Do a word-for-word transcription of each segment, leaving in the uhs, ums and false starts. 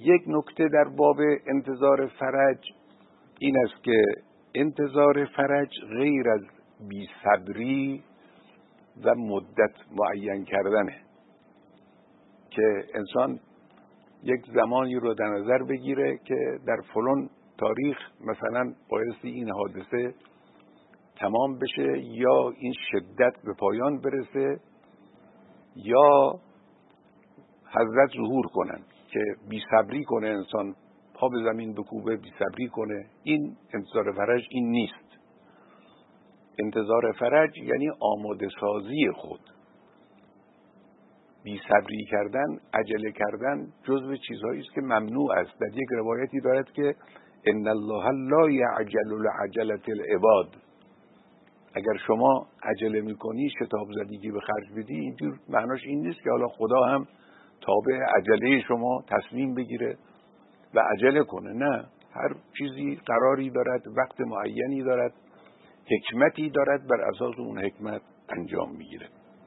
یک نکته در باب انتظار فرج این است که انتظار فرج غیر از بی‌صبری و مدت معین کردنه که انسان یک زمانی رو در نظر بگیره که در فلان تاریخ مثلا بایستی این حادثه تمام بشه یا این شدت به پایان برسه یا حضرت ظهور کنن، که بی‌صبری کنه انسان، پا به زمین بکوبه، بی‌صبری کنه. این انتظار فرج این نیست. انتظار فرج یعنی آماده سازی خود. بی‌صبری کردن، عجله کردن جزو چیزهایی است که ممنوع است. در یک روایتی دارد که ان الله لا یعجل لعجلة العباد. اگر شما عجله میکنی، شتاب زدگی به خرج بدی، اینجور معناش این نیست که حالا خدا هم تابع عجله شما تصمیم بگیره و عجله کنه. نه، هر چیزی قراری دارد، وقت معینی دارد، حکمتی دارد، بر اساس اون حکمت انجام میگیره.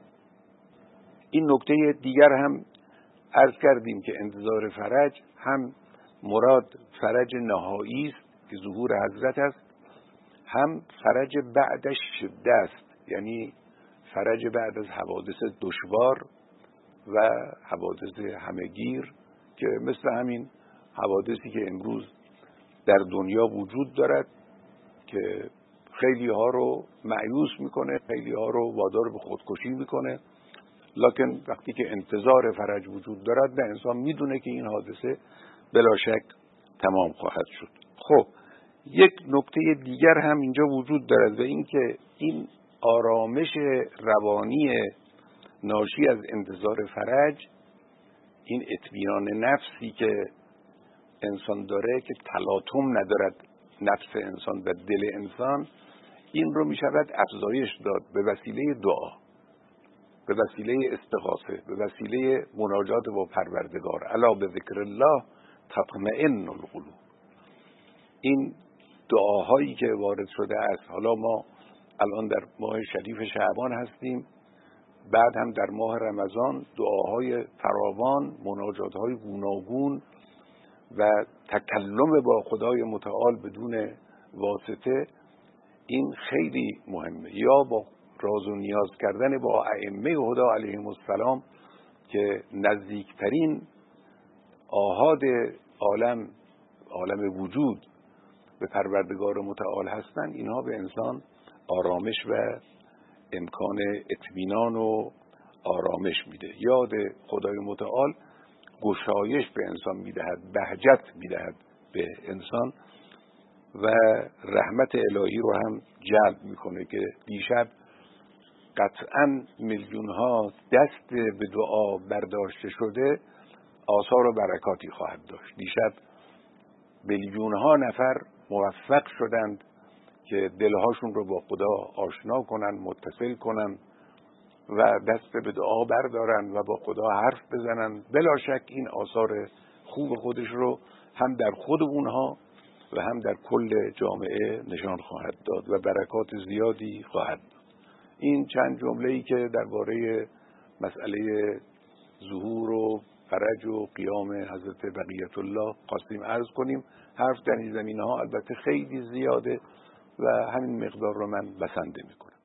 این نکته دیگر هم عرض کردیم که انتظار فرج هم مراد فرج نهایی است که ظهور حضرت است، هم فرج بعدش شده است، یعنی فرج بعد از حوادث دشوار و حوادث همهگیر که مثل همین حوادثی که امروز در دنیا وجود دارد که خیلی ها رو مایوس میکنه، خیلی ها رو وادار به خودکشی میکنه. لکن وقتی که انتظار فرج وجود دارد، نه، انسان میدونه که این حادثه بلا شک تمام خواهد شد. خب یک نکته دیگر هم اینجا وجود دارد و این که این آرامش روانی ناشی از انتظار فرج، این اطمینان نفسی که انسان داره که تلاطم ندارد نفس انسان و دل انسان، این رو می شود افزایش داد به وسیله دعا، به وسیله استغاثه، به وسیله مناجات با پروردگار. الا به ذکر الله تطمئن القلوب. این دعاهایی که وارد شده است، حالا ما الان در ماه شریف شعبان هستیم، بعد هم در ماه رمضان دعاهای فراوان، مناجاتهای گوناگون و تکلم با خدای متعال بدون واسطه، این خیلی مهمه. یا با راز و نیاز کردن با ائمه هدا علیهم السلام که نزدیکترین آحاد عالم عالم وجود به پروردگار متعال هستند، اینها به انسان آرامش و امکان اطمینان و آرامش میده. یاد خدای متعال گشایش به انسان میدهد، بهجت میدهد به انسان و رحمت الهی رو هم جلب میکنه که دیشب قطعاً میلیون ها دست به دعا برداشته شده آثار و برکاتی خواهد داشت. دیشب میلیون ها نفر موفق شدند که دلهاشون رو با خدا آشنا کنن، متصل کنن و دست به دعا بردارن و با خدا حرف بزنن. بلا شک این آثار خوب خودش رو هم در خود اونها و هم در کل جامعه نشان خواهد داد و برکات زیادی خواهد داد. این چند جمله‌ای که درباره مسئله ظهور و فرج و قیام حضرت بقیت الله خواستیم عرض کنیم. حرف در این زمینه‌ها البته خیلی زیاده و همین مقدار رو من بسنده میکنم.